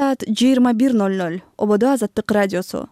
саат 21:00. Ободо Азаттык радиосу.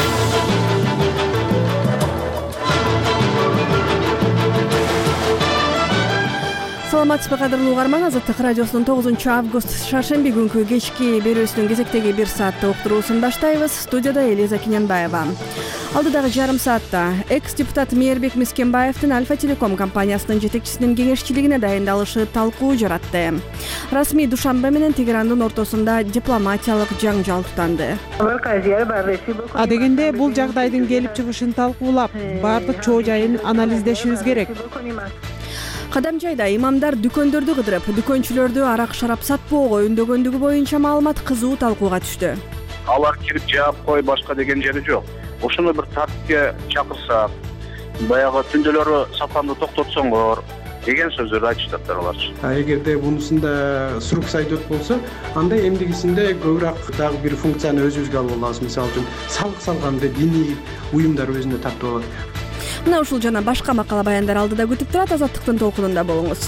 Саламатсызбы кадырлуу угарман, Азаттык радиосунун 9-август шаршемби күнкү кечки берүүсүнүн кезектеги 1 сааттык уктуруусун баштайбыз. Студияда Элиза Кинянбаева. Алдыдагы жарым саатта экс-депутат Мээрбек Мискенбаевдин Альфа Телеком компаниясынын жетекчисинин кеңешчилигине дайындалышы талкуу жаратты. Расмий Душанбе менен Тегерандын ортосунда дипломатиялык жаңжал тутанды. А дегенде бул жагдайдын келип чыгышын талкуулап, бардык чоо жайын анализдешибиз керек. Кадам жайда имамдар дүкөндөрдү кыдырып, дүкөнчүлөрдү арак шарап сатпоого үндөгөндүгү боюнча маалымат кызуу талкууга түштү. Алар кирип жаап кой, башка деген жери жок. Ошону бир тартипке чакырсак, баягы түндөлөрү сапанды токтотсоңор деген сөздөрдү айтыштыр аларчы. Эгерде бунусунда срок сайдот болсо, анда эмдигисинде көбүрөөк дагы бир функцияны өзүбүзгө алып алабыз. Мисалы үчүн салык салганда диний уюмдар өзүнө тартып алат. Мына ушул жана башка макала баяндар алдыда күтүп турат. Азаттыктын толкунунда болуңуз.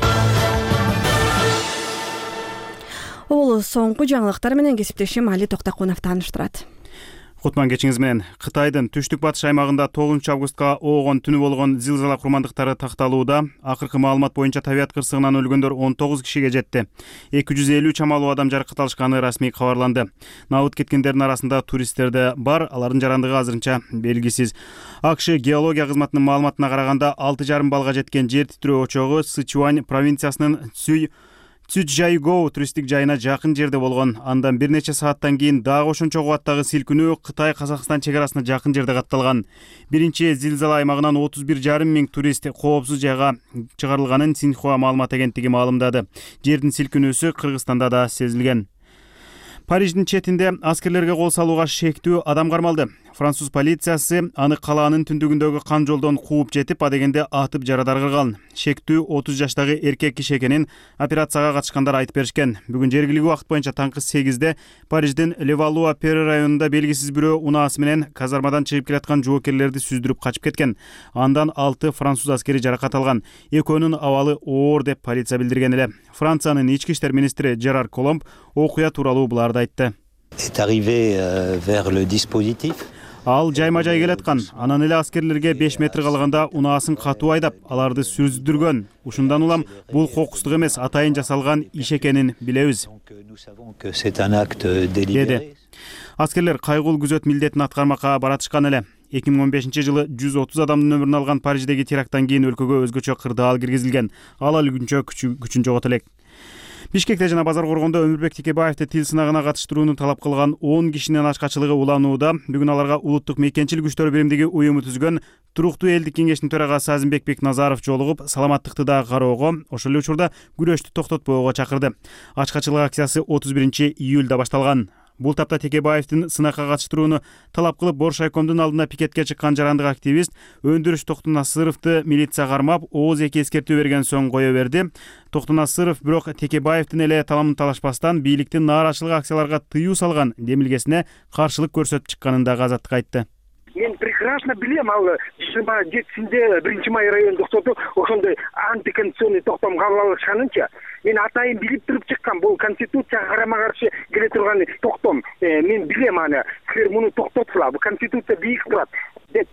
Ол соңку жаңылыктар менен кесиптешим Али Токтакунов тааныштырат. Кутман кечиңиз менен. Кытайдын түштүк батыш аймагында 9 августка оогон түнү болгон зилзала курмандыктары такталууда. Акыркы маалымат боюнча табият кырсыгынан өлгөндөр 19 кишиге жетти. 250 чамалуу адам жаракат алышканы расмий кабарланды. Набыт кеткендердин арасында туристтер да бар, алардын жарандыгы азырынча белгисиз. АКШ геология кызматынын маалыматына караганда 6,5 балга жеткен жер титирөө очогу Сычуань провинциясынын Цзючжайгоу туристтик жайына жакын жерде болгон. Андан бир нече сааттан кийин дагы ошончо кубаттагы силкинүү Кытай-Казакстан чегарасына жакын жерде катталган. Биринчи зилзала аймагынан 31,5 миң турист коопсуз жайга чыгарылганын Синьхуа маалымат агенттиги маалымдады. Жердин силкинүүсү Кыргызстанда да сезилген. Париждин четинде аскерлерге кол салууга шектүү адам кармалды. Француз полициясы аны калаанын түндүгүндөгү кан жолдон кууп жетип, адегенде атып жарадар кылган. Шектүү 30 жаштагы эркек киши экенин операцияга катышкандар айтып беришкен. Бүгүн жергиликтүү убакыт боюнча таңкы 8-де Париждин Левалуа-Перре районунда белгисиз бирөө унаасы менен казармадан чыгып келаткан жоокерлерди сүздүрүп качып кеткен. Андан 6 француз аскери жаракат алган. Экөөнүн абалы оор деп полиция билдирген эле. Франциянын ички иштер министри Жерар Коломб окуя тууралуу буларды айтты. Ал жайма-жай келаткан. Анан эле аскерлерге 5 метр калганда унаасын катуу айдап, аларды сүздүргөн. Ушундан улам бул кокустук эмес, атайын жасалган иш экенин билебиз. Деди. Аскерлер кайгылуу күзөт милдетин аткармакка баратышкан эле. 2015-жылы 130 адамдын өмүрүн алган Париждеги теракттан кийин өлкөгө өзгөчө кырдаал киргизилген. Ал күнчө күчүн жогото элек. Бишкекте жана Базар Коргондо Өмүрбек Текебаевди тил сынагына катыштырууну талап кылган 10 кишинин ачкачылыгы уланууда. Бүгүн аларга улуттук мекенчилик күчтөр биримдиги уюму түзгөн Туруктуу элдик кеңештин төрагасы Азимбек Бекназаров жолугуп, саламаттыкты да кароого, ошол эле учурда күрөштү токтотпоого чакырды. Ачкачылык акциясы 31-июлда башталган. Бул тапта Текебаевдин сынакка катыштырууну талап кылып Боршайкомдун алдына пикетке чыккан жарандык активист Өндүрүш Токтунасыровду милиция кармап, ооз эки эскертүү берген соң кое берди. Токтунасыров бирок Текебаевдин эле таламын талашпастан бийликтин нааразычылык акцияларга тыюу салган демилгесине каршылык көрсөтүп чыкканын да Азаттыкка айтты. Мен прекрасно билем, ал 27-синде 1-май райондук соту ошондой антиконституционный токтом кабыл алышканынча, мен атайын билип туруп чыккан, бул конституцияга карама-каршы келе турган токтом. Мен билем аны, силер муну токтотсула, бул конституция бийик турат деп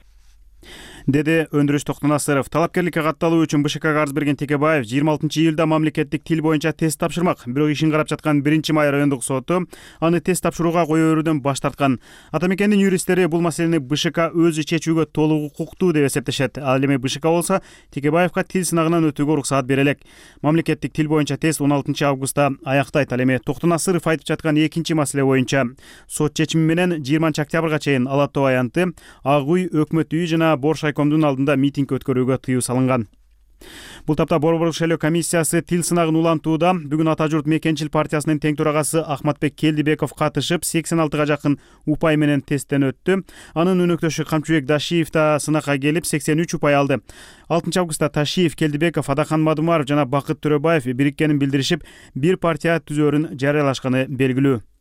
деди Өндүрүш Токтунасыров. Талапкерликке катталуу үчүн БШКга арыз берген Текебаев 26-июлда мамлекеттик тил боюнча тест тапшырмак. Бирок ишин карап жаткан 1-май райондук соту аны тест тапшырууга кое берүүдөн баш тарткан. Ата мекендин юристтери бул маселени БШК өзү чечүүгө толук укуктуу деп эсептешет. Ал эми БШК болсо Текебаевга тил сынагынан өтүүгө уруксаат бере элек. Мамлекеттик тил боюнча тест 16-августта аяктайт. Ал эми Токтунасыров айтып жаткан экинчи маселе боюнча сот чечими менен 20-октябрга чейин Ала Тоо аянты, Ак үй, Өкмөт үйү жана Боршайкомдун алдында митинг өткөрүүгө тыюу салынган. Бул тапта Борборлук шайлоо комиссиясы тил сынагын улантууда. Бүгүн Ата журт мекенчил партиясынын тең төрагасы Ахматбек Келдибеков катышып, 86-га жакын упай менен тесттен өттү. Анын өнөктөшү Камчыбек Дашиев да сынакка келип 83 упай алды. 6-августта Ташиев, Келдибеков, Адахан Мадумаров жана Бакыт Төрөбаев бириккенин билдиришип, бир партия түзөөрүн жарыялашканы белгилүү.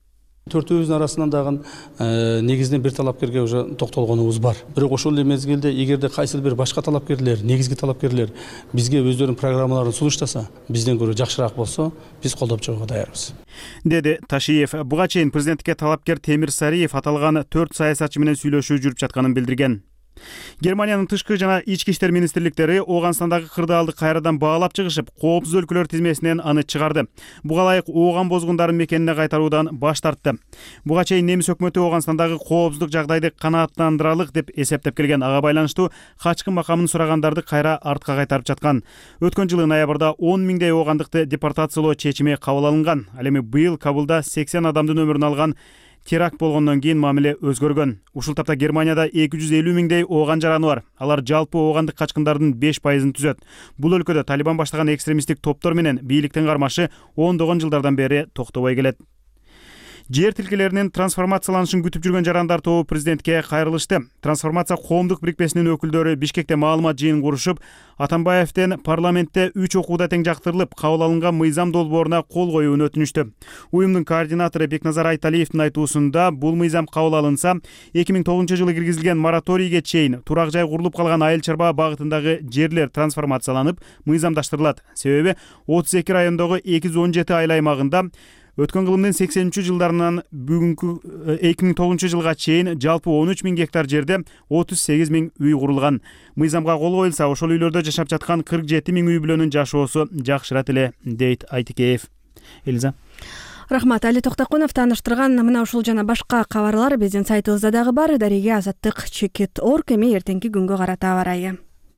Төртөөбүздүн арасынан дагы негизинен бир талапкерге уже токтолгонубуз бар. Бирок ошол эле мезгилде эгерде кайсыл бир башка талапкерлер, негизги талапкерлер бизге өздөрүнүн программаларын сунуштаса, бизден көрө жакшыраак болсо, биз колдоп чыгууга даярбыз, деди Ташиев. Буга чейин президенттикке талапкер Темир Сариев аталган 4 саясатчы менен сүйлөшүү жүрүп жатканын билдирген. Германиянын тышкы жана ички иштер министрликтери Ооганстандагы кырдаалды кайрадан баалап чыгышып, коопсуз өлкөлөр тизмесинен аны чыгарды. Буга ылайык Ооган бозгундарын мекенине кайтаруудан баш тартты. Буга чейин немис өкмөтү Ооганстандагы коопсуздук жагдайды канааттандыралык деп эсептеп келген. Ага байланыштуу качкын макамын сурагандарды кайра артка кайтарып жаткан. Өткөн жылы ноябрда 10 миңдей оогандыкты депортациялоо чечими кабыл алынган. Ал эми быйыл Кабулда 80 адамдын өмүрүн алган теракт болгондон кийин мамиле өзгөргөн. Ушул тапта Германияда 250 миңдей ооган жараны бар. Алар жалпы оогандык качкындардын 5%-ын түзөт. Бул өлкөдө Талибан баштаган экстремисттик топтор менен бийликтин кармашы 10 жылдардан бери токтобой келет. Жер тилкелеринин трансформацияланышын күтүп жүргөн жарандар тобу президентке кайрылышты. Трансформация коомдук бирикмесинин өкүлдөрү Бишкекте маалымат жыйын курушуп, Атамбаевден парламентте 3 окууда тең жактырылып, кабыл алынган мыйзам долбооруна кол коюуну өтүнүштү. Уюмдун координатору Бекназар Айталиевдин айтуусунда, бул мыйзам кабыл алынса, 2009 жылы киргизилген мораторийге чейин турак жай курулуп калган айыл чарба багытындагы жерлер трансформацияланып, мыйзамдаштырылат. Себеби 32 райондогу 217 айыл аймагында өткөн кылымдын 80 жылдарынан бүгүнкү 2009 жылга чейин жалпы 13 миң гектар жерде 38 миң үй курулган. Мыйзамга кол коюлса, ошол үйлөрдө жашап жаткан 47 миң үй бүлөнүн жашоосу жакшырат эле, дейт Айтикеев. Элиза. Рахмат. Али Токтокунов тааныштырган мына ушул жана башка кабарлар биздин сайтыбызда дагы бар. Дареге Азаттык Чекит.org. Эми эртеңки күнгө карата аба ырайы.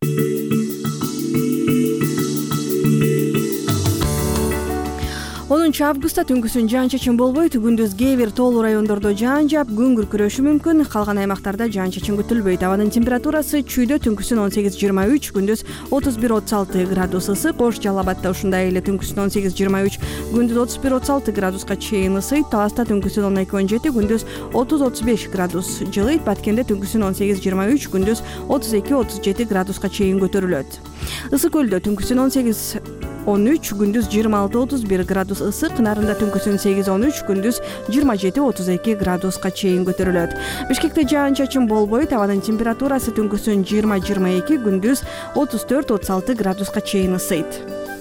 10 августта түнкүсүн жаан-чачын болбойт. Күндүз кээ бир тоолуу райондордо жаан жаап, күн күркүрөшү мүмкүн. Калган аймактарда жаан-чачын күтүлбөйт. Абанын температурасы чүйдө түнкүсүн 18-23, күндүз 31-36 градус ысык. Ош Жалал Абадта ушундай эле түнкүсүн 18-23, күндүз 31-36 градуска чейин ысыйт. Таласта түнкүсүн 12-17, күндүз 30-35 градус жылыйт. Баткенде түнкүсүн 18-23, күндүз 32-37 градуска чейин көтөрүлөт. Ысык көлдө түнкүсүн 18-13, күндүз 26-31 градус ысык. Нарында түнкүсүн 8-13, күндүз 27-32 градуска чейин көтөрүлөт. Бишкекте жаан-чачын болбойт. Абанын температурасы түнкүсүн 20-22, күндүз 34-36 градуска чейин ысыйт.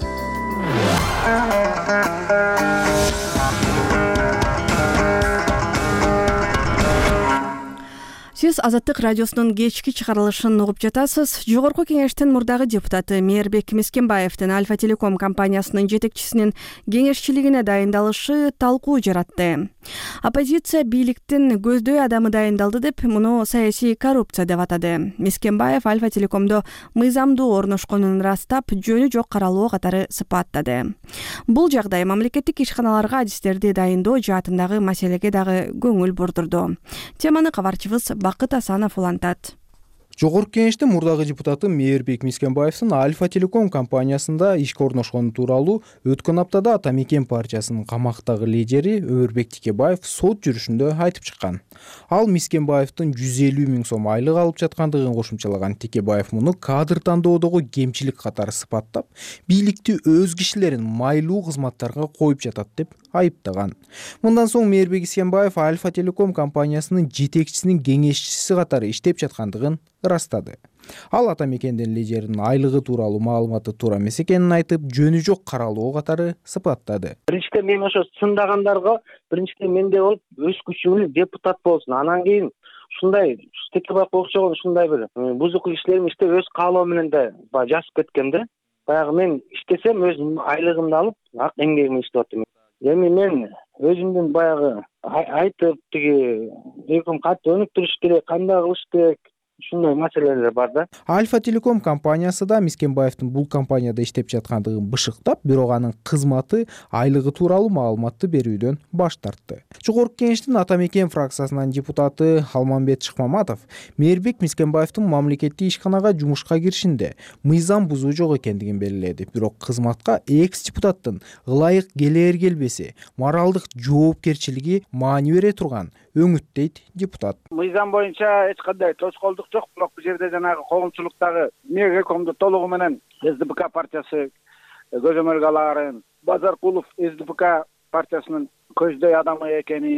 Сиз Азаттык радиосунун кечки чыгарылышын угуп жатасыз. Жогорку кеңештин мурдагы депутаты Мээрбек Мискенбаевдин Альфа Телеком компаниясынын жетекчисинин кеңешчилигине дайындалышы талкуу жаратты. Оппозиция бийликтин көздөй адамы дайындалды деп, муну саясий коррупция деп атады. Мискенбаев Альфа Телекомдо мыйзамдуу орношконун ырастап, жөнү жок каралоо катары сыпаттады. Бул жагдай мамлекеттик ишканаларга адистерди дайындоо жаатындагы маселеге дагы көңүл бурдурду. Теманы кабарчыбыз Бакыт Асанов улантат. Жогорку кеңештин мурдагы депутаты Мээрбек Мискенбаевдин Альфа Телеком компаниясында ишке орношкону тууралуу өткөн аптада Ата Мекен партиясынын камактагы лидери Өмүрбек Тикебаев сот жүрүшүндө айтып чыккан. Ал Мискенбаевдин 150 миң сом айлык алып жаткандыгын кошумчалаган Тикебаев муну кадр тандоодогу кемчилик катары сыпаттап, бийликти өз кишилерин майлуу кызматтарга коюп жатат деп айыптаган. Мындан соң Мээрбек Мискенбаев Альфа Телеком компаниясынын жетекчисинин кеңешчиси катары иштеп жаткандыгын ырастады. Ал Ата Мекендин лидеринин айлыгы тууралуу маалыматы туура эмес экенин айтып, жөнү жок каралоо катары сыпаттады. Биринчиден мен ошо сындагандарга биринчиден менде болуп, өз күчү менен депутат болсун. Анан кийин ушундай Текебаевга окшогон ушундай бир бузук иштерин иштеп өз каалоо менен да жазып кеткен да. Баягы мен иштесем өз айлыгымды алып, ак эмгегимди иштеп атам. Эми мен өзүмдүн баягы айтып, тиги экөөм катты өнүктүрүш керек, кандай кылыш керек, ушундай маселелер бар да. Альфа Телеком компаниясы да Мискенбаевдин бул компанияда иштеп жаткандыгын бышыктап, бирок анын кызматы, айлыгы тууралуу маалыматты берүүдөн баш тартты. Жогорку кеңештин Ата Мекен фракциясынын депутаты Алмамбет Шыкмаматов Мээрбек Мискенбаевдин мамлекеттик ишканага жумушка киришинде мыйзам бузуу жок экендигин белгиледи. Бирок кызматка экс-депутаттын ылайык келер келбеси, моралдык жоопкерчилиги маани бере турган өңүт дейт депутат. Мыйзам боюнча эч кандай тоскоолдук жок, бирок бул жерде жанагы коомчулуктагы Мээрбекомду толугу менен СДПК партиясы көзөмөлгө аларын, Базаркулов СДПК партиясынын көздөй адамы экени,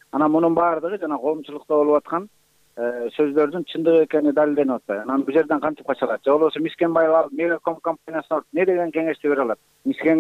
анан мунун баардыгы жана коомчулукта болуп аткан сөздөрдүн чындык экени далилденип атпайбы. Анан бул жерден кантип кача алат? Же болбосо Мискенбаев алып Мегаком компаниясына не деген кеңешти бере алат?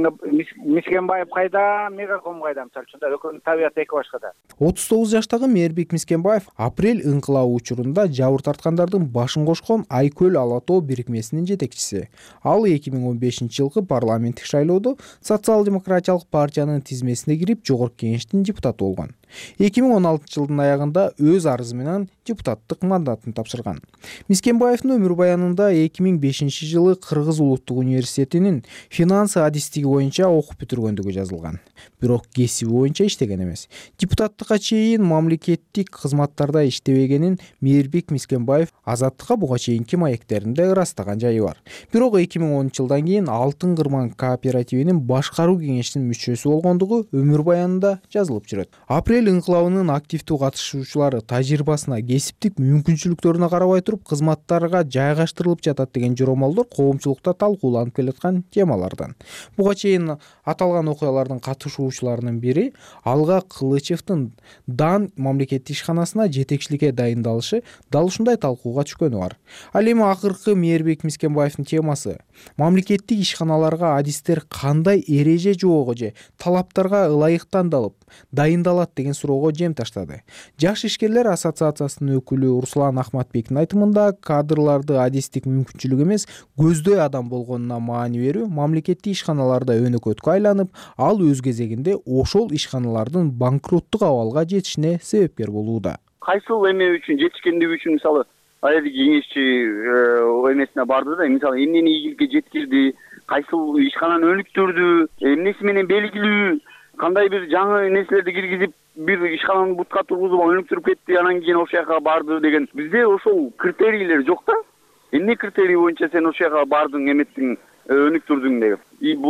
Мискенбаев кайда, Мегаком кайда? Мисалы үчүн экөөнүн табияты эки башка да. 39 жаштагы Мээрбек Мискенбаев апрель ыңкылабы учурунда жабыр тарткандардын башын кошкон Айкөл Ала тоо бирикмесинин жетекчиси. Ал 2015 жылкы парламенттик шайлоодо Социал-демократиялык партиянын тизмесине кирип, жогорку кеңештин депутаты болгон. 2016 жылдын аягында өз арызы менен депутаттык мандатын тапшырган. Мискенбаевдин өмүр баянында 2005 жылы Кыргыз улуттук университетинин финанс адистиги боюнча окуп бүтүргөндүгү жазылган. Бирок кесиби боюнча иштеген эмес. Депутаттыкка чейин мамлекеттик кызматтарда иштебегенин Мээрбек Мискенбаев Азаттыкка буга чейинки маектеринде ырастаган жайы бар. Бирок 2010 жылдан кийин Алтын Кырман кооперативинин башкаруу кеңешинин мүчөсү болгондугу өмүр баянында жазылып жүрөт. Апрель ыңкылабынын активдүү катышуучулары тажрыйбасына, кесиптик мүмкүнчүлүктөрүнө карабай туруп кызматтарга жайгаштырылып жатат деген жоромолдор коомчулукта талкууланып келаткан темалардан. Буга чейин аталган окуялардын катышуучуларынын бири Алга Кылычевдин Дан мамлекеттик ишканасына жетекчиликке дайындалышы дал ушундай талкууга түшкөнү бар. Ал эми акыркы Мээрбек Мискенбаевдин темасы мамлекеттик ишканаларга адистер кандай эреже жоого же талаптарга ылайыктандалып дайындалат деген суроого жем таштады. Жаш ишкерлер ассоциациясынын өкүлү Руслан Ахматбектин айтымында кадрларды адистик мүмкүнчүлүк эмес, көздөй адам болгонуна маани берүү мамлекеттик ишканаларда өнөкөткө айланып, ал өз кезегинде ошол ишканалардын банкроттук абалга жетишине себепкер болууда. Кайсыл эме үчүн жетишкендиги үчүн мисалы аялдык кеңешчи эмесине барды да, мисалы эмнени ийгиликке жеткирди, кайсыл ишкананы өнүктүрдү, эмнеси менен белгилүү, кандай бир жаңы нерселерди киргизип бир ишкананы бутка тургузуп өнүктүрүп кетти, анан кийин ошол жака барды деген. Бизде ошол критерийлер жок да. Эмне критерий боюнча сен ошол жака бардың, эметтиң, өнүктүрдүң деп.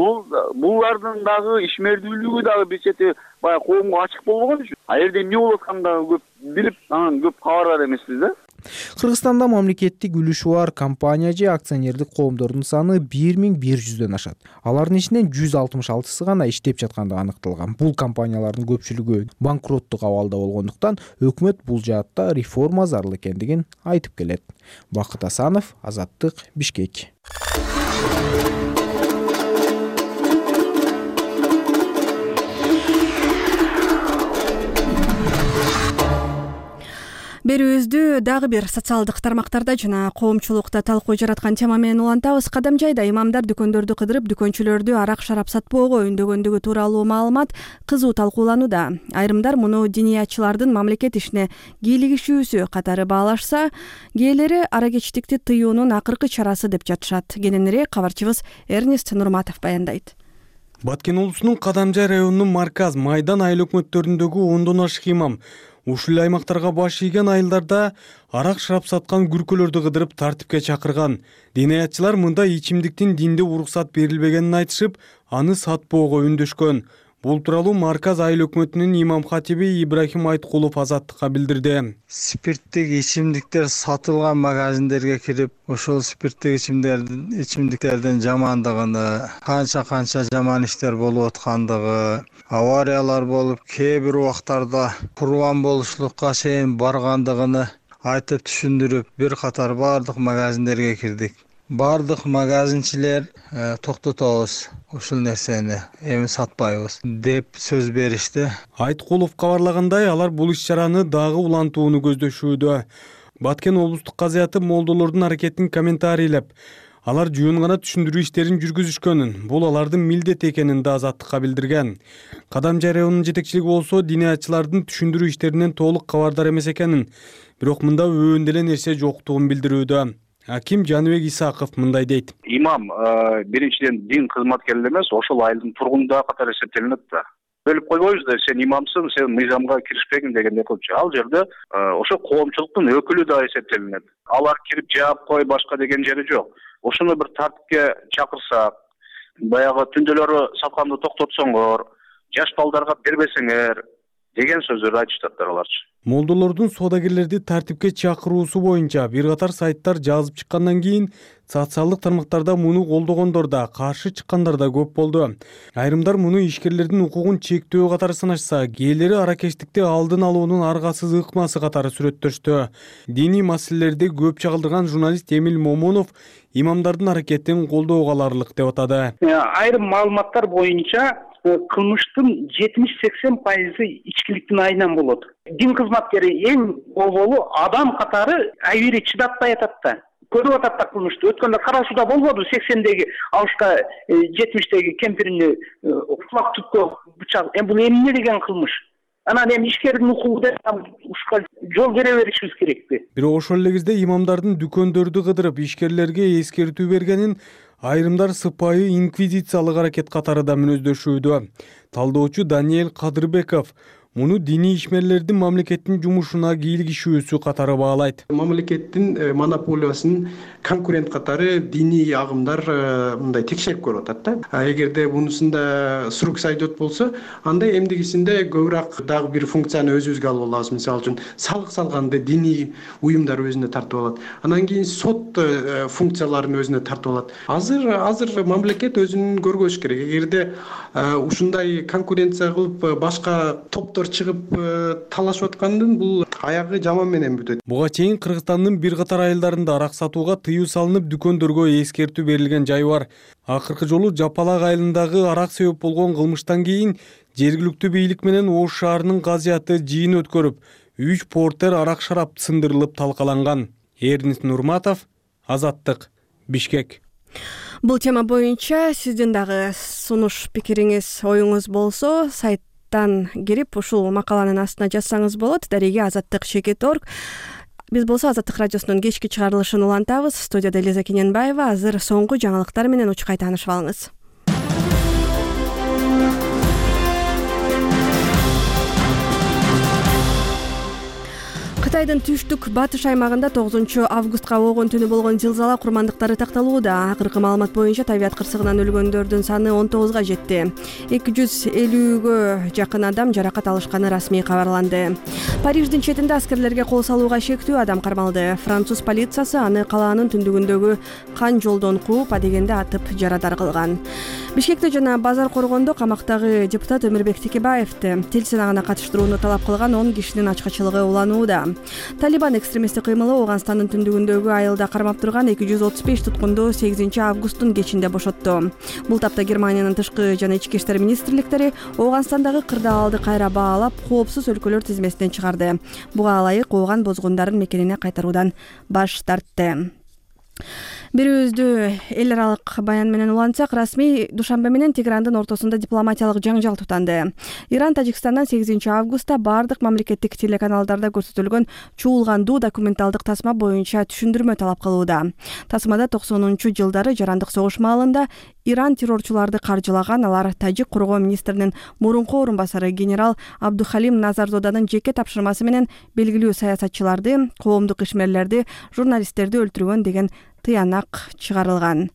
Булардын дагы ишмердүүлүгү дагы бир чети баягы коомго ачык болбогон үчүн. А жерде эмне болуп атканын дагы көп билип, анан көп кабардар эмеспиз да. Кыргызстанда мамлекеттик үлүшү бар компания же акционердик коомдордун саны 1100дөн ашат. Алардын ичинен 166сы гана иштеп жаткандыгы аныкталган. Бул компаниялардын көпчүлүгү банкроттук абалда болгондуктан өкмөт бул жаатта реформа зарыл экендигин айтып келет. Бакыт Асанов, Азаттык, Бишкек. Берүүбүздү дагы бир социалдык тармактарда жана коомчулукта талкуу жараткан тема менен улантабыз. Кадам жайда имамдар дүкөндөрдү кыдырып, дүкөнчүлөрдү арак шарап сатпоого үндөгөндүгү тууралуу маалымат кызуу талкууланууда. Айрымдар муну диниятчылардын мамлекет ишине кийлигишүүсү катары баалашса, кээрлери аракечтикти тыюунун акыркы чарасы деп жатышат. Кененирээк кабарчыбыз Эрнест Нурматов баяндайт. Баткен облусунун Кадамжай районунун Марказ Майдан айыл өкмөттөрүндөгү 10дон ашык имам ушул аймактарга баш ийген айылдарда арак шарап саткан күркөлөрдү кыдырып тартипке чакырган. Диниятчылар мында ичимдиктин динде уруксат берилбегенин айтышып, аны сатпоого үндөшкөн. Бул тууралуу Марказ айыл өкмөтүнүн имам хатиби Ибрахим Айткулов Азаттыкка билдирди. Спирттик ичимдиктер сатылган магазиндерге кирип, ошол спирттик ичимдиктердин жамандыгын, канча жаман иштер болуп аткандыгы, авариялар болуп, кээ бир убактарда курбан болушлукка чейин баргандыгын айтып түшүндүрүп, бир катар бардык магазиндерге кирдик. Бардык магазинчилер токтотобуз, ушул нерсени эми сатпайбыз деп сөз беришти. Айткулов кабарлагандай, алар бул иш-чараны дагы улантууну көздөшүүдө. Баткен облустук казыяты молдолордун аракетин комментарийлеп, алар жөн гана түшүндүрүү иштерин жүргүзүшкөнүн, бул алардын милдети экенин да Азаттыкка билдирген. Кадамжай районунун жетекчилиги болсо диниятчылардын түшүндүрүү иштеринен толук кабардар эмес экенин, бирок мында өбөн деле нерсе жоктугун билдирүүдө. Аким Жаныбек Исаков мындай дейт. Имам биринчиден дин кызматкери эмес, ошол айылдын тургундары катары эсептелинет да. Бөлүп койбойбуз да, сен имамсың, сен мыйзамга киришпегин дегенде көпчү. Ал жерде ошо коомчулуктун өкүлү да эсептелинет. Алар кирип жаап кой, башка деген жери жок. Ошону бир тартипке чакырсак, баягы түндөлөрү сатканды токтотсоңор, жаш балдарга бербесеңер деген сөздөрдү айтышаттыр аларчы. Молдолордун соодагерлерди тартипке чакыруусу боюнча бир катар сайттар жазып чыккандан кийин социалдык тармактарда муну колдогондор да, каршы чыккандар да көп болду. Айрымдар муну ишкерлердин укугун чектөө катары сынашса, кээделери аракечтикти алдын алуунун аргасыз ыкмасы катары сүрөттөштү. Диний маселелерди көп чагылдырган журналист Эмил Момунов имамдардын аракетин колдоого аларлык деп атады. Айрым маалыматтар боюнча кылмыштын 70-80% ичкиликтин айынан болот. Дин кызматкери эң болболу адам катары айбири чыдатпай атат да. Көрүп атат да кылмышты. Өткөндө карашууда болбоду 80-деги алышка 70-деги кемпирини кулак түпкө бычак. Бул эмне деген кылмыш? Анан эми ишкердин укугу деп ушуга жол бере беришибиз керекпи? Бирок ошол эле кезде имамдардын дүкөндөрдү кыдырып ишкерлерге эскертүү бергенин айрымдар сыпайы инквизициялык аракет катары да мүнөздөшүүдө. Талдоочу Даниэль Кадырбеков муну диний ишмерлердин мамлекеттин жумушуна кийлигишүүсү катары баалайт. Мамлекеттин монополиясын конкурент катары диний агымдар мындай текшерип көрүп атат да. Эгерде бунусунда срок сайдот болсо, анда эмдигисинде көбүрөөк дагы бир функцияны өзүбүзгө алып алабыз. Мисалы үчүн салык салганда диний уюмдар өзүнө тартып алат. Анан кийин сот функцияларын өзүнө тартып алат. Азыр мамлекет өзүн көргөзүш керек. Эгерде ушундай конкуренция кылып башка топтор чыгып талашып аткандын бул аягы жаман менен бүтөт. Буга чейин Кыргызстандын бир катар айылдарында арак сатууга тыюу салынып, дүкөндөргө эскертүү берилген жай бар. Акыркы жолу Жапалак айылындагы арак себеп болгон кылмыштан кийин жергиликтүү бийлик менен Ош шаарынын казыяты жыйын өткөрүп, 3 портер арак шарап сындырылып талкаланган. Эрнис Нурматов, Азаттык, Бишкек. Бул тема боюнча сиздин дагы сунуш пикириңиз, оюңуз болсо, сайттан кирип ушул макаланын астына жазсаңыз болот. Дареге Азаттык.org. Биз болсо Азаттык радиосунун кечки чыгарылышын улантабыз. Студияда Элиза Кененбаева. Азыр соңку жаңылыктар менен учкай таанышып алыңыз. Кытайдын түштүк батыш аймагында 9-августка оогон түнү болгон зилзала курмандыктары такталууда. Акыркы маалымат боюнча табият кырсыгынан өлгөндөрдүн саны 19га жетти. 250гө жакын адам жаракат алышканы расмий кабарланды. Париждин четинде аскерлерге кол салууга шектүү адам кармалды. Француз полициясы аны калаанын түндүгүндөгү кан жолдон кууп, адегенде атып жарадар кылган. Бишкекте жана Базар Коргондо камактагы депутат Өмүрбек Текебаевди тил сынагына катыштырууну талап кылган 10 кишинин ачкачылыгы уланууда. Талибан экстремисттик кыймылы Ооганстандын түндүгүндөгү айылда кармап турган 235 туткунду 8-августтун кечинде бошотту. Бул тапта Германиянын тышкы жана ички иштер министрликтери Ооганстандагы кырдаалды кайра баалап, коопсуз өлкөлөр тизмесинен чыгарды. Буга ылайык ооган бозгундарын мекенине кайтаруудан баш тартты. Бирөөздү эл аралык баян менен улантсак, расмий Душанбе менен Теграндын ортосунда дипломатиялык жаңжал тутанды. Иран Тажикстандан 8-августта бардык мамлекеттик телеканалдарда көрсөтүлгөн чуулгандуу документалдык тасма боюнча түшүндүрмө талап кылууда. Тасмада 90-жылдары жарандык согуш маалында Иран террорчуларды каржылаган, алар Тажик коргоо министринин мурунку орун басары генерал Абдухалим Назарзоданын жеке тапшырмасы менен белгилүү саясатчыларды, коомдук ишмерлерди, журналисттерди өлтүргөн деген тыянак чыгарылган.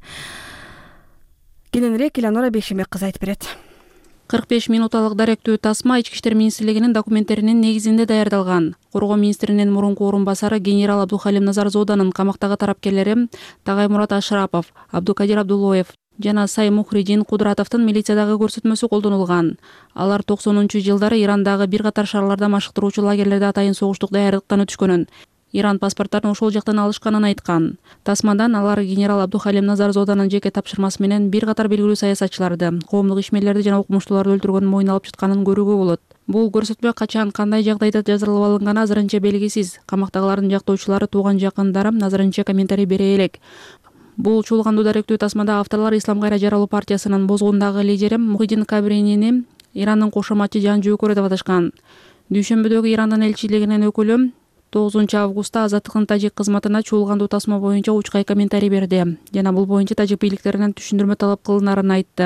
Кененирээк Элеонора Бешемек кызы айтып берет. 45 минуталык даректүү тасма Ички иштер министрлигинин документтеринин негизинде даярдалган. Коргоо министринин мурунку орун басары генерал Абдухалим Назарзоданын камактагы тарапкерлери Тагаймурат Ашрапов, Абдукадир Абдулоев жана Сай Мухридин Кудратовдун милициядагы көрсөтмөсү колдонулган. Алар 90-жылдары Ирандагы бир катар шаарларда машыктыруучу лагерлерде атайын согуштук даярдыктан өтүшкөнүн, Иран паспорттарын ошол жактан алышканын айткан. Тасмадан алар генерал Абдухалим Назарзоданын жеке тапшырмасы менен бир катар белгилүү саясатчыларды, коомдук ишмерлерди жана окумуштууларды өлтүргөнүн мойнуна алып жатканын көрүүгө болот. Бул көрсөтмө качан, кандай жагдайда жаздырылып алынганы азырынча белгисиз. Камактагылардын жактоочулары, тууган жакындары азырынча комментарий бере элек. Бул чуулгандуу даректүү тасмада авторлор Ислам кайра жаралуу партиясынын бозгундагы лидери Мухиддин Кабринини Ирандын кошоматчы жан жөөкөрү деп аташкан. Дүйшөмбүдөгү Ирандын элчилигинин өкүлү 9-августта Азаттыктын тажик кызматына чуулгандуу тасма боюнча учкай комментарий берди жана бул боюнча тажик бийликтеринен түшүндүрмө талап кылынарын айтты.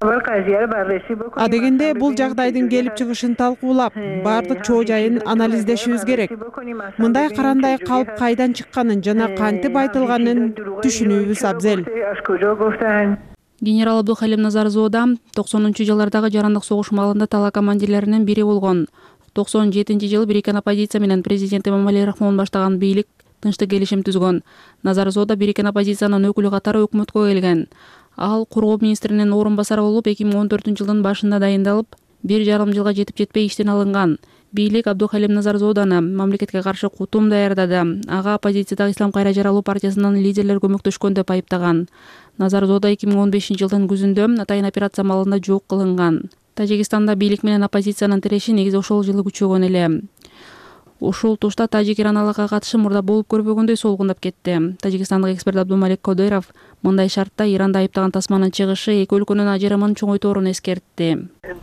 Адегенде бул жагдайдын келип чыгышын талкуулап, бардык чоо жайын анализдешибиз керек. Мындай карандай калп кайдан чыкканын жана кантип айтылганын түшүнүүбүз абзел. Генерал Абдухалим Назарзода 90-жылдардагы жарандык согуш маалында тала командирлеринин бири болгон. 97-жылы бириккен оппозиция менен президент Эмомали Рахмон баштаган бийлик тынчтык келишим түзгөн. Назар Зоода бириккен оппозициянын өкүлү катары өкмөткө келген. Ал коргоо министринин орун басары болуп 2014-жылдын башында дайындалып, 1,5 жылга жетип жетпей иштен алынган. Бийлик Абдухалим Назар Зооданы мамлекетке каршы кутум даярдады. Ага оппозициядагы Ислам кайра жаралуу партиясынын лидерлери көмөктөшкөн деп айыптаган. Назар Зоода 2015-жылдын күзүндө атайын операция малында жок кылынган. Тажикстанда бийлик менен оппозициянын тиреши негизи ошол жылы күчөгөн эле. Ушул тушта Тажик-Иран алакага катышы мурда болуп көрбөгөндөй солгундап кетти. Тажикстандык эксперт Абдумалик Кодыров мындай шартта Иранда айыптаган тасманын чыгышы эки өлкөнүн ажырамын чоңойторун эскертти.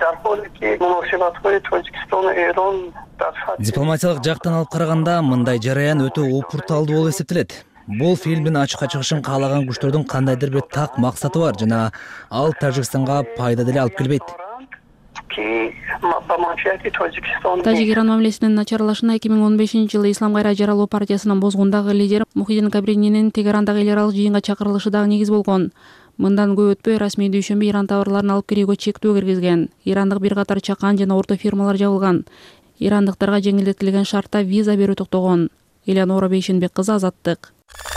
Дипломатиялык жактан алып караганда мындай жараян өтө опурталдуу болуп эсептелет. Бул фильмдин ачыкка чыгышын каалаган күчтөрдүн кандайдыр бир так максаты бар жана ал Тажикстанга пайда деле алып келбейт. Тажик-Иран мамилесинин начарлашына 2015-жылы Ислам кайра жаралуу партиясынын бозгундагы лидери Мухиддин Кабрининин Тегерандагы эл аралык жыйынга чакырылышы дагы негиз болгон. Мындан көп өтпөй расмий дүйшөмбү Иран товарларын алып кирүүгө чектөө киргизген. Ирандык бир катар чакан жана орто фирмалар жабылган. Ирандыктарга жеңилдетилген шартта виза берүү токтогон. Элеонора Бейшенбек кызы, Азаттык.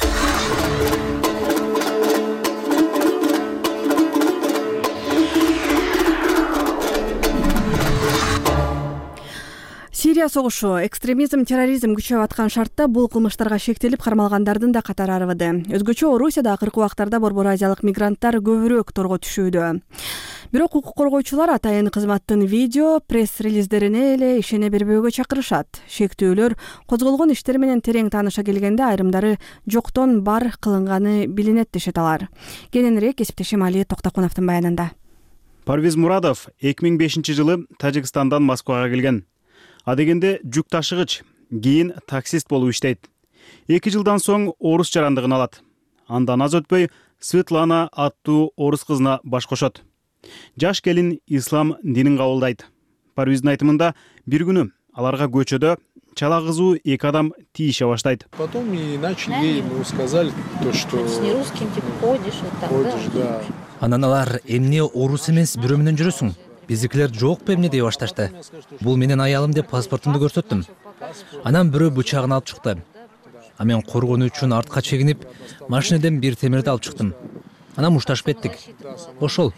Сирия согушу, экстремизм, терроризм күчөп аткан шартта бул кылмыштарга шектелип кармалгандардын да катары арыбыды. Өзгөчө Орусияда акыркы убактарда борбор азиялык мигранттар көбүрөөк торго түшүүдө. Бирок укук коргоочулар атайын кызматтын видео, пресс-релиздерине эле ишене бербөөгө чакырышат. Шектөөлөр козголгон иштер менен терең тааныша келгенде айрымдары жоктон бар кылынганы билинет дешет алар. Кененирээк кесиптешим Али Токтокуновдун баянында. Парвиз Мурадов 2005-жылы Тажикстандан Москвага келген. Адегенде жүк ташыгыч, кийин таксист болуп иштейт. 2 жылдан соң орус жарандыгын алат. Андан аз өтпөй Светлана аттуу орус кызына баш кошот. Жаш келин ислам динин кабылдайт. Парвиздин айтымында бир күнү аларга көчөдө чала кызуу 2 адам тийише баштайт. Потом и начали ей сказали то, что с нерусским типа ходишь, да. Анан алар эмне орус эмес бирөө менен жүрөсүң? Биздикилер жокпу эмне дей башташты. Бул менен аялым деп паспортумду көрсөттүм. Анан бирөө бычагын алып чыкты. А мен коргонуу үчүн артка чегинип, машинеден бир темирди алып чыктым. Анан мушташып кеттик. Ошол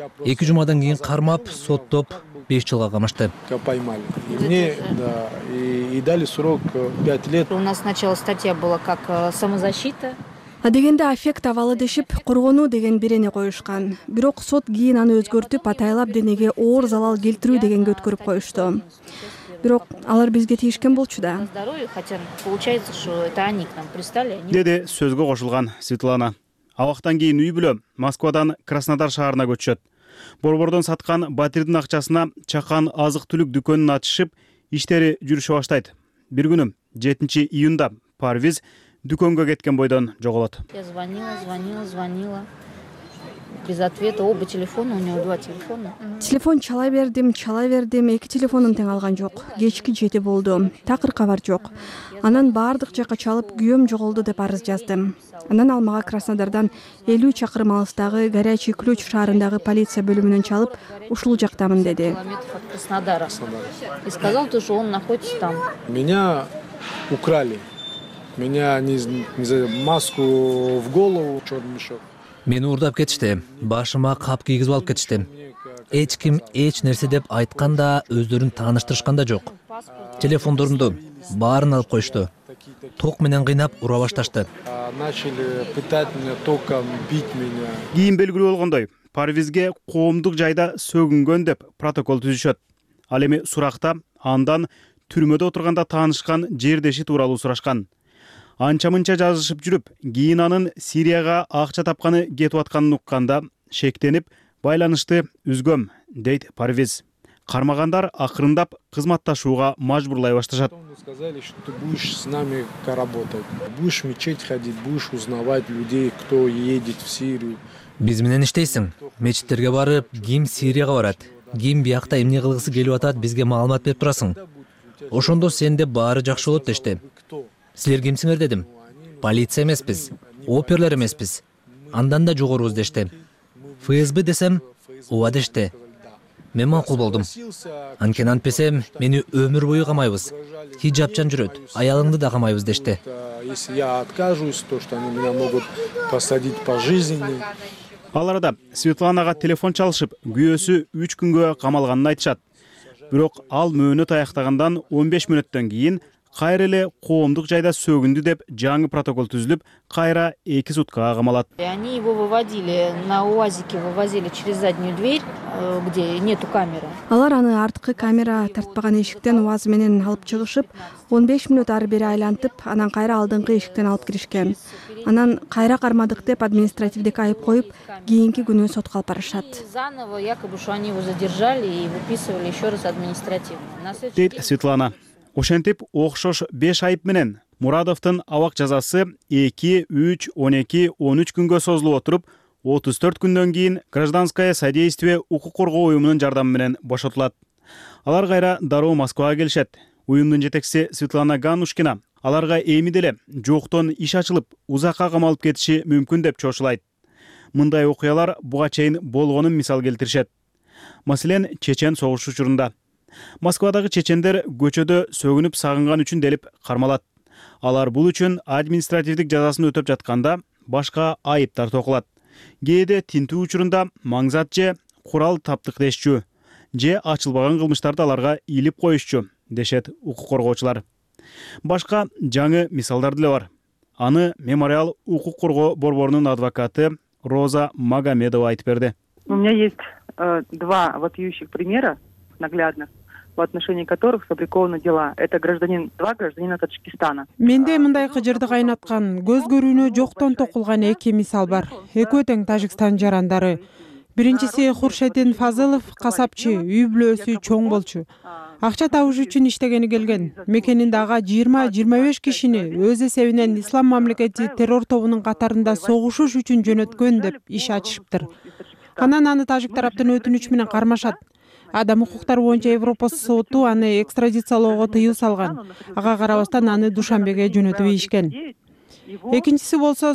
2 жумадан кийин кармап, соттоп 5 жылга камашты. Поймали. И мне, да, и дали срок 5 лет. У нас сначала статья была как самозащита. Адегенде аффект абалы дешип, коргонуу деген бирене коюшкан. Бирок сот кийин аны өзгөртүп, атайлап денеге оор залал келтирүү дегенге өткөрүп коюшту. Бирок алар бизге тийишкен болчу да. Хотя получается, что это они к нам пристали. Деди сөзгө кошулган Светлана. Абактан кийин үй бүлө Москвадан Краснодар шаарына көчөт. Борбордон саткан батирдин акчасына чакан азык-түлүк дүкөнүн ачышып, иштери жүрүшө баштайт. Бир күнү 7 июнда Парвиз дүкөнгө кеткен бойдон жоголот. Я звонила. Без ответа, оба телефона, у него 2 телефона. Телефон чала бердим, 2 телефонун тең алган жок. Кечки 7 болду. Такыр кабар жок. Анан бардык жака чалып, күйөөм жоголду деп арыз жаздым. Анан ал мага Краснодардан 50 чакырым алыстагы Горячий Ключ шаарындагы полиция бөлүмүнөн чалып, ушул жактамын деди. От Краснодара. И сказал, что он находится там. Меня украли. Меня маску в голову, черный мешок. Мени уурдап кетишти. Башыма кап кийгизип алып кетишти. Эч ким эч нерсе деп айтканда, өздөрүн тааныштырышкан да жок. Телефондорумду баарын алып коюшту. Ток менен кыйнап ура башташты. Начали пытать меня током, бить меня. Кийин белгилүү болгондой, Парвизге коомдук жайда сөгүнгөн деп протокол түзүшөт. Ал эми суракта андан түрмөдө отурганда таанышкан жердеши тууралуу сурашкан. Анча-мынча жазышып жүрүп, кийин анын Сирияга акча тапканы кетип атканын укканда шектенип, байланышты үзгөм, дейт Парвиз. Кармагандар акырындап кызматташууга мажбурлай башташат. Сказали, что ты будешь с нами работать. Будешь в мечеть ходить, будешь узнавать людей, кто едет в Сирию. Биз менен иштейсиң. Мечиттерге барып, ким Сирияга барат, ким биякта эмне кылгысы келип атат, бизге маалымат берип турасың. Ошондо сенде баары жакшы болот дешти. Силер кимсиңер дедим. Полиция эмеспиз, оперлер эмеспиз. Андан да жогорубуз дешти. ФСБ десем, ооба дешти. мен макул болдум. Анткени антпесем мени өмүр бою камайбыз. Хиджабчан жүрөт, аялыңды да камайбыз дешти. Если я откажусь, то что они меня могут посадить пожизненно. Ал арада Светланага телефон чалышып, күйөөсү 3 күнгө камалганын айтышат. Бирок ал мөөнөт аяктагандан 15 мүнөттөн кийин кайра эле коомдук жайда сөгүндү деп жаңы протокол түзүлүп, кайра 2 суткага камалат. Они его выводили на УАЗике, вывозили через заднюю дверь, где нету камеры. Алар аны арткы камера тартпаган эшиктен УАЗ менен алып чыгышып, 15 мүнөт ары бери айлантып, анан кайра алдыңкы эшиктен алып киришкен. Анан кайра кармадык деп административдик айып коюп, кийинки күнү сотко алып барышат. Заново якобы что они его задержали и выписывали еще раз административно. Дейт Светлана. Ошентип окшош 5 айып менен Мурадовдун абак жазасы 2, 3, 12, 13 күнгө созулуп отуруп, 34 күндөн кийин гражданское содействие укук коргоо уюмунун жардамы менен бошотулат. Алар кайра дароо Москвага келишет. Уюмдун жетекчиси Светлана Ганушкина аларга эми деле жоктон иш ачылып, узакка камалып кетиши мүмкүн деп чочулайт. Мындай окуялар буга чейин болгонун мисал келтиришет. Маселен, чечен согуш учурунда Москвадагы чечендер көчөдө сөгүнүп сагынган үчүн делип кармалат. Алар бул үчүн административдик жазасын өтөп жатканда башка айыптар токулат. Кээде тинтүү учурунда маңзат же курал таптыктешчү же ачылбаган кылмыштарды аларга илип коюшчу дешет укук коргоочулар. Башка жаңы мисалдар деле бар. Аны Мемориал укук коргоо борборунун адвокаты Роза Магомедова айтып берди. У меня есть 2 вопиющих примера наглядных, в отношении которых сфабрикованы дела. Это два гражданина Таджикистана. Менде мындай кыжырды кайнаткан, көз көрүүнө жоктон токулган 2 мисал бар. Экөө тең Тажикстан жарандары. Биринчиси Хуршетин Фазылов, касапчы, үй бүлөсү чоң болчу. Акча табыш үчүн иштегени келген. Мекенинде ага 20-25 кишини өз эсебинен Ислам мамлекети террор тобунун катарында согушуш үчүн жөнөткөн деп иш ачышыптыр. Анан аны тажик тараптын өтүнүчү менен кармашат. Адам укуктары боюнча Европа соту аны экстрадициялоого тыюу салган. Ага карабастан аны Душанбеге жөнөтүп ийишкен. Экинчиси болсо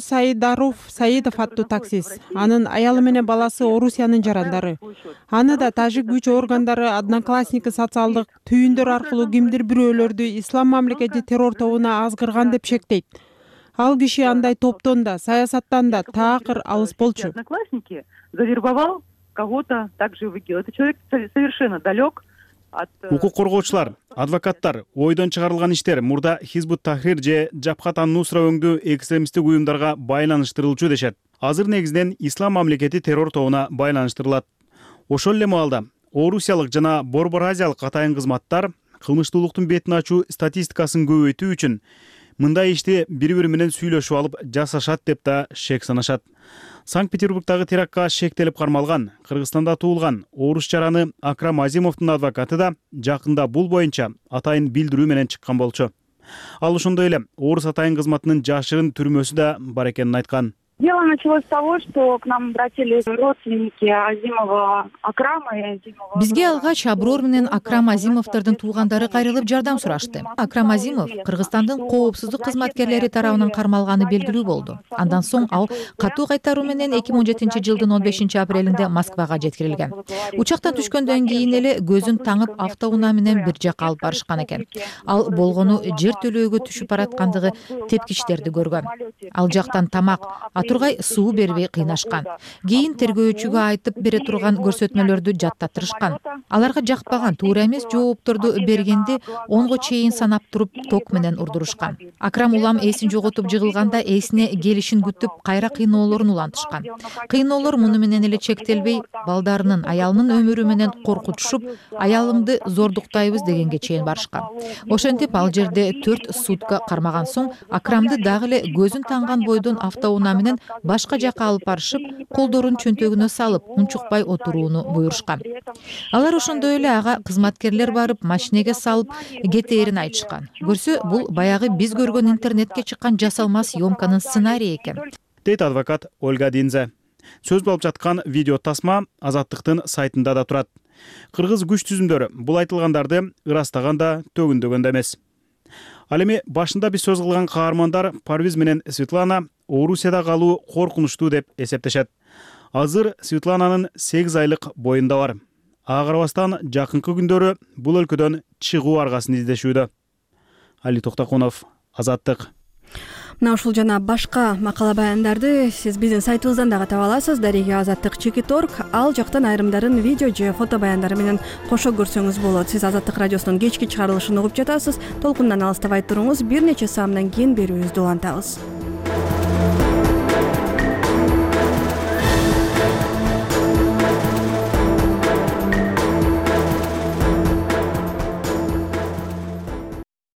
Саидов аттуу таксист. Анын аялы менен баласы Орусиянын жарандары. Аны да тажик күч органдары Одноклассники социалдык түйүндөр аркылуу кимдир бирөөлөрдү Ислам мамлекети террор тобуна азгырган деп шектейт. Ал киши андай топтон да, саясаттан да таакыр алыс болчу. Одноклассники завербовал кого-то также в ИГИЛ. Это человек совершенно далек от... Укук коргоочулар, адвокаттар ойдон чыгарылган иштер мурда Хизбут Тахрир же Жабхат ан-Нусра өңдүү экстремисттик уюмдарга байланыштырылчу дешет. Азыр негизинен Ислам мамлекети террор тобуна байланыштырылат. Ошол эле маалда Орусиялык жана Борбор Азиялык атайын кызматтар кылмыштуулуктун бетин ачуу статистикасын көбөйтүү үчүн мындай ишти бири-бири менен сүйлөшүп алып жасашат деп да шек санашат. Санкт-Петербургдагы терактка шектелип кармалган, Кыргызстанда туулган орус жараны Акрам Азимовдун адвокаты да жакында бул боюнча атайын билдирүү менен чыккан болчу. Ал ошондой эле орус атайын кызматынын жашырын түрмөсү да бар экенин айткан. Дело началось с того, что к нам обратились родственники Азимова Акрама и Азимова. Бизге алгач Аброр менен Акрам Азимовдордун туугандары кайрылып жардам сурашты. Акрам Азимов Кыргызстандын коопсуздук кызматкерлери тарабынан кармалганы белгилүү болду. Андан соң ал катуу кайтаруу менен 2017-жылдын 15 апрелинде Москвага жеткирилген. Учактан түшкөндөн кийин эле көзүн таңып автоунаа менен бир жакка алып барышкан экен. Ал болгону жер төлөөгө түшүп бараткандыгы тепкичтерди көргөн. Ал жактан тамак тургай суу бербей кыйнашкан. Кийин тергөөчүгө айтып бере турган көрсөтмөлөрдү жаттатырышкан. Аларга жакпаган туура эмес жоопторду бергенде 10го чейин санап туруп ток менен урдурушкан. Акрам улам эсин жоготуп жыгылганда эсине келишин күтүп кайра кыйноолорун улантышкан. Кыйноолор муну менен эле чектелбей, балдарынын, аялынын өмүрү менен коркутушуп, аялыңды зордуктайбыз дегенге чейин барышкан. Ошентип ал жерде 4 сутка кармаган соң Акрамды дагы эле көзүн танган бойдон автоунаа менен башка жакка алып барышып, колдорун чөнтөгүнө салып, унчукпай отурууну буйрушкан. Алар ошондой эле ага кызматкерлер барып, машинеге салып, кетээрин айтышкан. Көрсө, бул баягы биз көргөн интернетке чыккан жасалма съемканын сценарийи экен. Дейт адвокат Ольга Динзе. Сөз болуп жаткан видео тасма Азаттыктын сайтында да турат. Кыргыз күч түзүмдөрү бул айтылгандарды ырастаган да, төгүндөгөн да эмес. Ал эми башында биз сөз кылган каармандар Парвиз менен Светлана Орусияда калуу коркунучтуу деп эсептешет. Азыр Светлананын 8 айлык боюнда бар. ага карабастан жакынкы күндөрү бул өлкөдөн чыгуу аргасын издешүүдө. Али Токтокунов, Азаттык. Мына ушул жана башка макала баяндарды сиз биздин сайтыбыздан дагы таба аласыз. Дареге Азаттык.org. Ал жактан айрымдарын видео же фото баяндары менен кошо көрсөңүз болот. Сиз Азаттык радиосунун кечки чыгарылышын угуп жатасыз. Толкундан алыстабай туруңуз. Бир нече саамдан кийин берүүбүздү улантабыз.